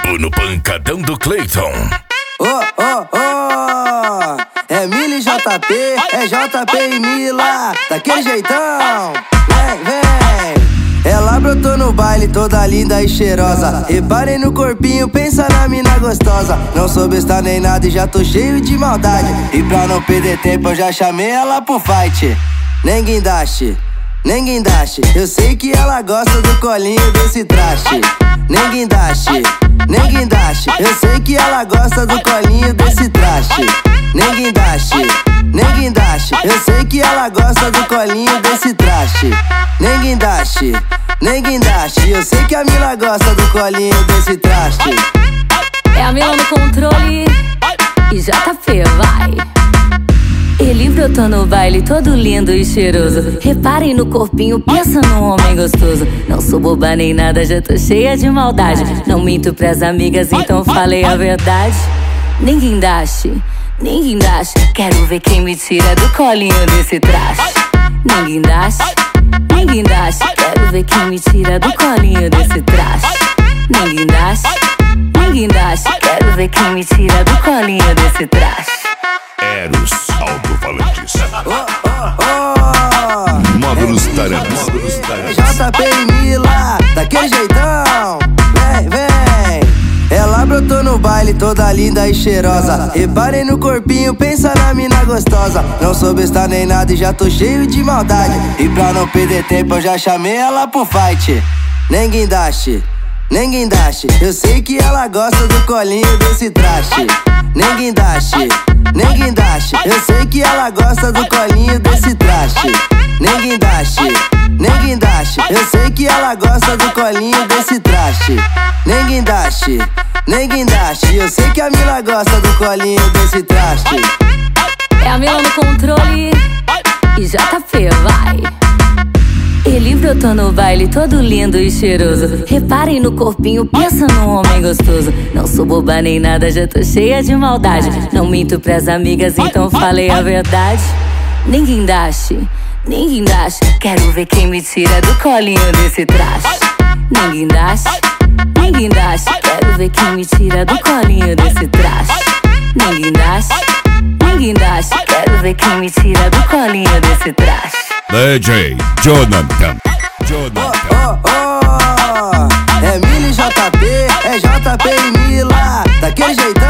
No pancadão do Cleiton. É Mila e JP, é JP e Mila, daquele jeitão. Vem. Ela brotou no baile toda linda e cheirosa. Reparem no corpinho, pensa na mina gostosa. Não sou besta nem nada e já tô cheio de maldade. E pra não perder tempo eu já chamei ela pro fight. Nem guindaste, nem guindaste. Eu sei que ela gosta do colinho desse traste. Nem guindaste, nem guindaste. Eu sei que ela gosta do colinho desse traste. Nem guindaste, nem guindaste. Eu sei que ela gosta do colinho desse traste. Nem guindaste, nem guindaste. Eu sei que a Mila gosta do colinho desse traste. É a Mila no controle e JP, vai. Ele brotou no baile todo lindo e cheiroso. Reparem no corpinho, pensa num homem gostoso. Não sou boba nem nada, já tô cheia de maldade. Não minto pras amigas, então falei a verdade. Nem guindaste, nem guindaste. Quero ver quem me tira do colinho desse traste. Nem guindaste, nem guindaste. Quero ver quem me tira do colinho desse traste. Nem guindaste, nem guindaste. Quero ver quem me tira do colinho desse traste. Eros alto-falantes. Módulos Taranas. JP e Mila, daquele jeitão. Vem, vem. Ela brotou no baile toda linda e cheirosa. Reparem no corpinho, pensa na mina gostosa. Não sou besta nem nada e já tô cheio de maldade. E pra não perder tempo eu já chamei ela pro fight. Nem guindaste, nem guindaste. Eu sei que ela gosta do colinho desse traste. Nem guindaste, nem guindaste. Eu sei que ela gosta do colinho desse traste. Nem guindaste, nem guindaste. Eu sei que ela gosta do colinho desse traste. Nem guindaste, nem guindaste. Eu sei que a Mila gosta do colinho desse traste. É a Mila no controle e JP, vai. Ele brotou no baile todo lindo e cheiroso. Reparem no corpinho, pensa num homem gostoso. Não sou boba nem nada, já tô cheia de maldade. Não minto pras amigas, então falei a verdade. Nem guindaste, nem guindaste. Quero ver quem me tira do colinho desse traste. Nem guindaste, nem guindaste. Quero ver quem me tira do colinho desse traste. Nem guindaste, nem guindaste. Quero ver quem me tira do colinho desse traste. DJ Jonathan. É Mila e JP, é JP e Mila, daquele jeitão.